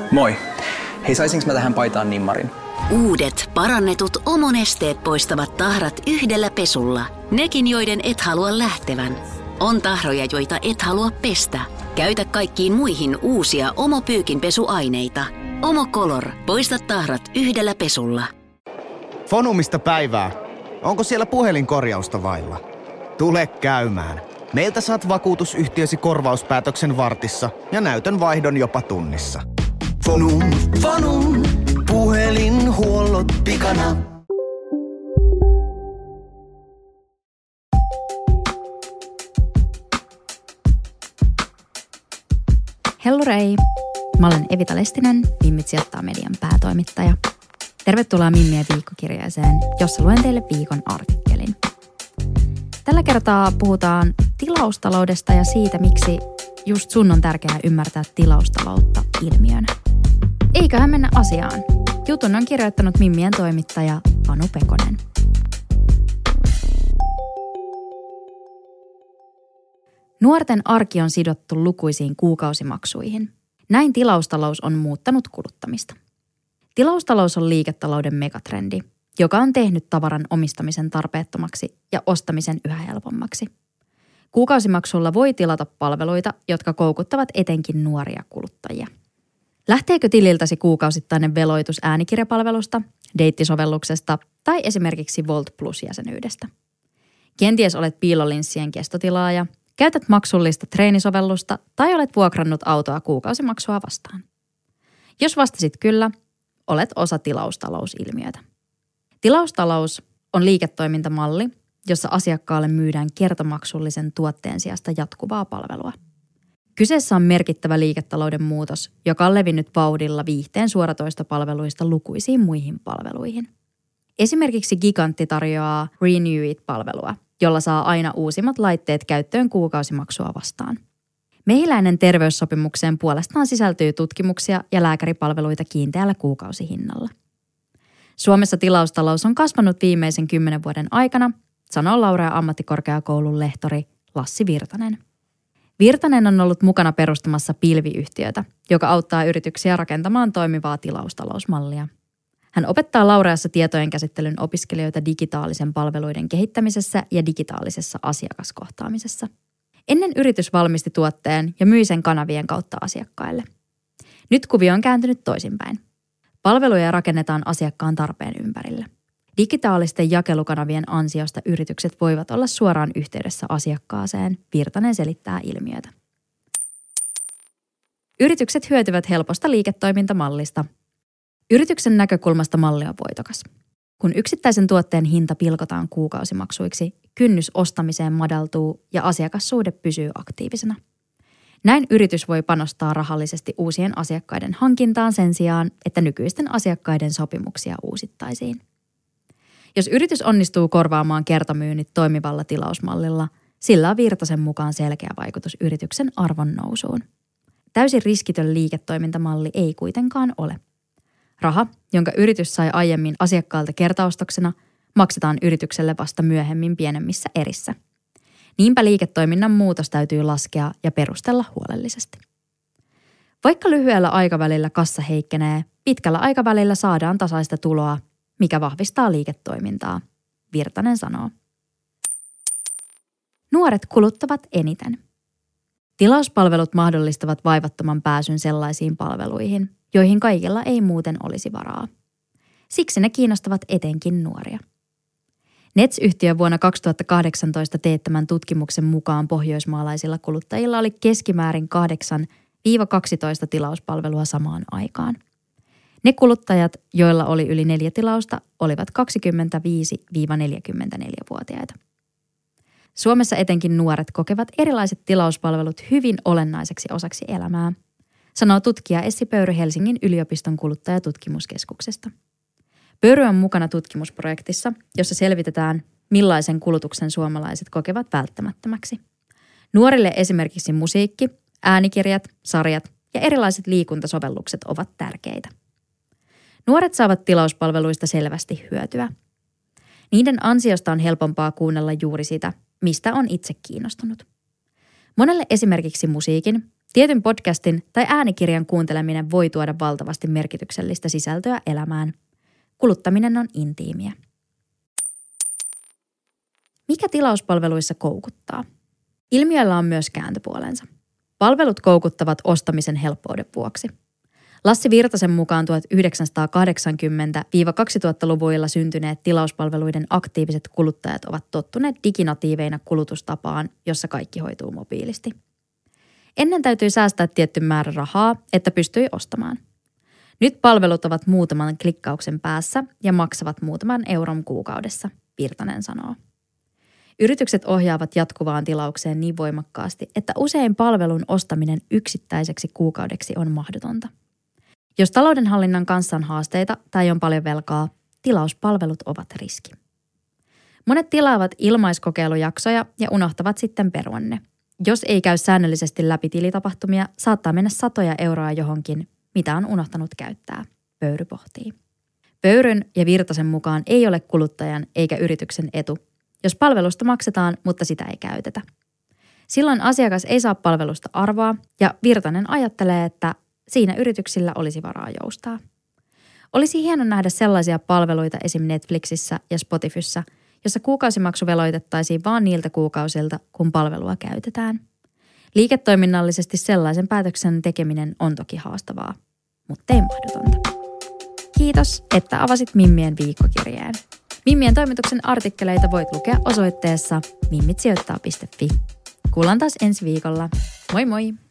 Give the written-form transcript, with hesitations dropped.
Moi. Hei, saisinko mä tähän paitaan nimmarin? Uudet, parannetut Omo-nesteet poistavat tahrat yhdellä pesulla. Nekin, joiden et halua lähtevän. On tahroja, joita et halua pestä. Käytä kaikkiin muihin uusia Omo-pyykinpesuaineita. Omo Color. Poista tahrat yhdellä pesulla. Fonumista päivää. Onko siellä puhelinkorjausta vailla? Tule käymään. Meiltä saat vakuutusyhtiösi korvauspäätöksen vartissa ja näytön vaihdon jopa tunnissa. Fonum, puhelinhuollot pikana. Hellurei! Mä olen Evita Lestinen, Mimmit sijoittaa median päätoimittaja. Tervetuloa Mimmien viikkokirjeeseen, jossa luen teille viikon artikkelin. Tällä kertaa puhutaan tilaustaloudesta ja siitä, miksi just sun on tärkeää ymmärtää tilaustaloutta ilmiönä. Eiköhän mennä asiaan. Jutun on kirjoittanut Mimmien toimittaja Anu Pekonen. Nuorten arki on sidottu lukuisiin kuukausimaksuihin. Näin tilaustalous on muuttanut kuluttamista. Tilaustalous on liiketalouden megatrendi, joka on tehnyt tavaran omistamisen tarpeettomaksi ja ostamisen yhä helpommaksi. Kuukausimaksulla voi tilata palveluita, jotka koukuttavat etenkin nuoria kuluttajia. Lähteekö tililtäsi kuukausittainen veloitus äänikirjapalvelusta, deittisovelluksesta tai esimerkiksi Volt Plus-jäsenyydestä? Kenties olet piilolinssien kestotilaaja, käytät maksullista treenisovellusta tai olet vuokrannut autoa kuukausimaksua vastaan. Jos vastasit kyllä, olet osa tilaustalousilmiötä. Tilaustalous on liiketoimintamalli, jossa asiakkaalle myydään kertamaksullisen tuotteen sijasta jatkuvaa palvelua. Kyseessä on merkittävä liiketalouden muutos, joka on levinnyt vauhdilla viihteen suoratoistopalveluista lukuisiin muihin palveluihin. Esimerkiksi Gigantti tarjoaa Renew It-palvelua, jolla saa aina uusimmat laitteet käyttöön kuukausimaksua vastaan. Mehiläinen terveyssopimukseen puolestaan sisältyy tutkimuksia ja lääkäripalveluita kiinteällä kuukausihinnalla. Suomessa tilaustalous on kasvanut viimeisen 10 vuoden aikana, sanoo Laurea ammattikorkeakoulun lehtori Lassi Virtanen. Virtanen on ollut mukana perustamassa pilviyhtiötä, joka auttaa yrityksiä rakentamaan toimivaa tilaustalousmallia. Hän opettaa Laureassa tietojen käsittelyn opiskelijoita digitaalisen palveluiden kehittämisessä ja digitaalisessa asiakaskohtaamisessa. Ennen yritys valmisti tuotteen ja myi sen kanavien kautta asiakkaille. Nyt kuvio on kääntynyt toisinpäin. Palveluja rakennetaan asiakkaan tarpeen ympärille. Digitaalisten jakelukanavien ansiosta yritykset voivat olla suoraan yhteydessä asiakkaaseen, Virtanen selittää ilmiötä. Yritykset hyötyvät helposta liiketoimintamallista. Yrityksen näkökulmasta malli on voitokas. Kun yksittäisen tuotteen hinta pilkotaan kuukausimaksuiksi, kynnys ostamiseen madaltuu ja asiakassuhde pysyy aktiivisena. Näin yritys voi panostaa rahallisesti uusien asiakkaiden hankintaan sen sijaan, että nykyisten asiakkaiden sopimuksia uusittaisiin. Jos yritys onnistuu korvaamaan kertamyynnit toimivalla tilausmallilla, sillä on Virtasen mukaan selkeä vaikutus yrityksen arvon nousuun. Täysin riskitön liiketoimintamalli ei kuitenkaan ole. Raha, jonka yritys sai aiemmin asiakkaalta kertaostoksena, maksetaan yritykselle vasta myöhemmin pienemmissä erissä. Niinpä liiketoiminnan muutos täytyy laskea ja perustella huolellisesti. Vaikka lyhyellä aikavälillä kassa heikkenee, pitkällä aikavälillä saadaan tasaista tuloa, mikä vahvistaa liiketoimintaa, Virtanen sanoo. Nuoret kuluttavat eniten. Tilauspalvelut mahdollistavat vaivattoman pääsyn sellaisiin palveluihin, joihin kaikilla ei muuten olisi varaa. Siksi ne kiinnostavat etenkin nuoria. Nets-yhtiön vuonna 2018 teettämän tutkimuksen mukaan pohjoismaalaisilla kuluttajilla oli keskimäärin 8-12 tilauspalvelua samaan aikaan. Ne kuluttajat, joilla oli yli 4 tilausta, olivat 25-44-vuotiaita. Suomessa etenkin nuoret kokevat erilaiset tilauspalvelut hyvin olennaiseksi osaksi elämää, sanoo tutkija Essi Pöyry Helsingin yliopiston kuluttajatutkimuskeskuksesta. Pöyry on mukana tutkimusprojektissa, jossa selvitetään, millaisen kulutuksen suomalaiset kokevat välttämättömäksi. Nuorille esimerkiksi musiikki, äänikirjat, sarjat ja erilaiset liikuntasovellukset ovat tärkeitä. Nuoret saavat tilauspalveluista selvästi hyötyä. Niiden ansiosta on helpompaa kuunnella juuri sitä, mistä on itse kiinnostunut. Monelle esimerkiksi musiikin, Tietyn podcastin tai äänikirjan kuunteleminen voi tuoda valtavasti merkityksellistä sisältöä elämään. Kuluttaminen on intiimiä. Mikä tilauspalveluissa koukuttaa? Ilmiöllä on myös kääntöpuolensa. Palvelut koukuttavat ostamisen helppouden vuoksi. Lassi Virtasen mukaan 1980-2000-luvuilla syntyneet tilauspalveluiden aktiiviset kuluttajat ovat tottuneet diginatiiveina kulutustapaan, jossa kaikki hoituu mobiilisti. Ennen täytyi säästää tietty määrä rahaa, että pystyi ostamaan. Nyt palvelut ovat muutaman klikkauksen päässä ja maksavat muutaman euron kuukaudessa, Virtanen sanoo. Yritykset ohjaavat jatkuvaan tilaukseen niin voimakkaasti, että usein palvelun ostaminen yksittäiseksi kuukaudeksi on mahdotonta. Jos taloudenhallinnan kanssa on haasteita tai on paljon velkaa, tilauspalvelut ovat riski. Monet tilaavat ilmaiskokeilujaksoja ja unohtavat sitten perua ne. Jos ei käy säännöllisesti läpi tilitapahtumia, saattaa mennä satoja euroa johonkin, mitä on unohtanut käyttää, Pöyry pohtii. Pöyryn ja Virtasen mukaan ei ole kuluttajan eikä yrityksen etu, jos palvelusta maksetaan, mutta sitä ei käytetä. Silloin asiakas ei saa palvelusta arvoa ja Virtanen ajattelee, että siinä yrityksillä olisi varaa joustaa. Olisi hieno nähdä sellaisia palveluita esim. Netflixissä ja Spotifyssa, jossa kuukausimaksu veloitettaisiin vain niiltä kuukausilta, kun palvelua käytetään. Liiketoiminnallisesti sellaisen päätöksen tekeminen on toki haastavaa, mutta ei mahdotonta. Kiitos, että avasit Mimmien viikkokirjeen. Mimmien toimituksen artikkeleita voit lukea osoitteessa mimmitsijoittaa.fi. Kuullaan taas ensi viikolla. Moi moi!